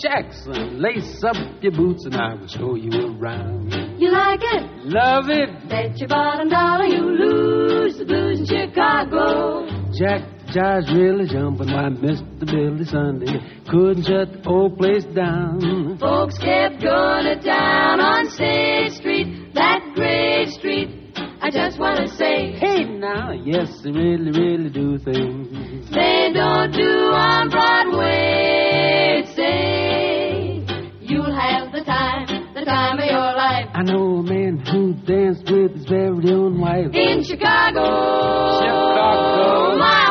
Jackson. Lace up your boots and I will show you around. You like it? Love it. Bet your bottom dollar you lose the blues in Chicago. Jack Jive's really jumping. Why, Mr. Billy Sunday couldn't shut the old place down. Folks kept going to town on State Street, that great street. I just want to say, hey now, yes, they really, really do things they don't do on Broadway. Say, you'll have the time of your life. I know a man who danced with his very own wife In Chicago. Chicago. My